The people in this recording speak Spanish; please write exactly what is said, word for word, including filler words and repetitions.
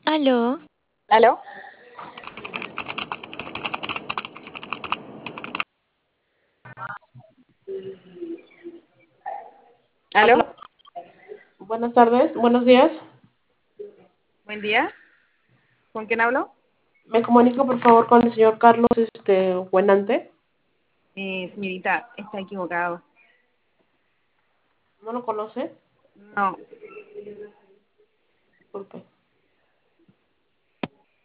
Aló, ¿Aló? ¿Aló? Hola, buenas tardes, buenos días. Buen día. ¿Con quién hablo? Me comunico por favor con el señor Carlos este, Buenante. Eh, señorita, está equivocado. ¿No lo conoce? No, Disculpe.